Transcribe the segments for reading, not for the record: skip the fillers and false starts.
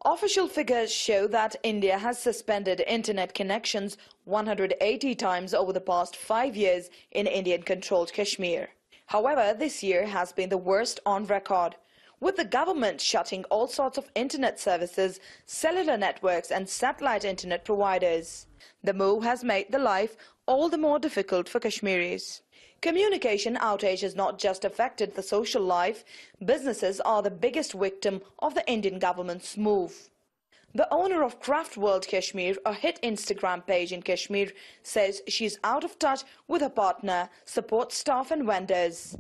Official figures show that India has suspended internet connections 180 times over the past 5 years in Indian-controlled Kashmir. However, this year has been the worst on record, with the government shutting all sorts of internet services, cellular networks and satellite internet providers. The move has made the life all the more difficult for Kashmiris. Communication outage has not just affected the social life. Businesses are the biggest victim of the Indian government's move. The owner of Craft World Kashmir, a hit Instagram page in Kashmir, says she's out of touch with her partner, support staff and vendors.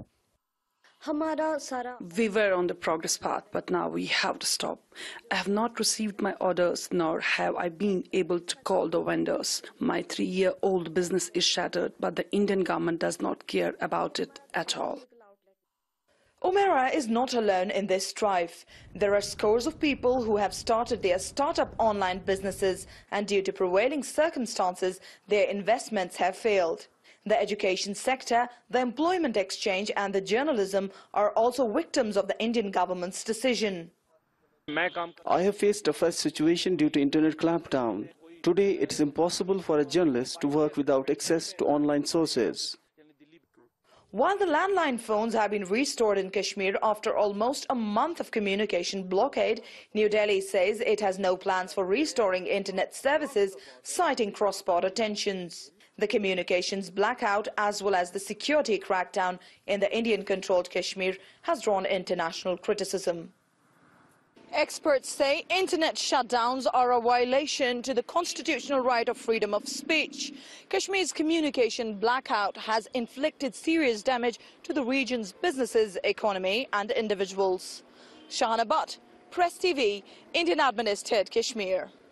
We were on the progress path, but now we have to stop. I have not received my orders, nor have I been able to call the vendors. My 3-year-old business is shattered, but the Indian government does not care about it at all. Umaira is not alone in this strife. There are scores of people who have started their startup online businesses, and due to prevailing circumstances, their investments have failed. The education sector, the employment exchange and the journalism are also victims of the Indian government's decision. I have faced a tough situation due to internet clampdown. Today it is impossible for a journalist to work without access to online sources. While the landline phones have been restored in Kashmir after almost a month of communication blockade, New Delhi says it has no plans for restoring internet services, citing cross-border tensions. The communications blackout as well as the security crackdown in the Indian-controlled Kashmir has drawn international criticism. Experts say internet shutdowns are a violation to the constitutional right of freedom of speech. Kashmir's communication blackout has inflicted serious damage to the region's businesses, economy and individuals. Shahana Butt, Press TV, Indian administered Kashmir.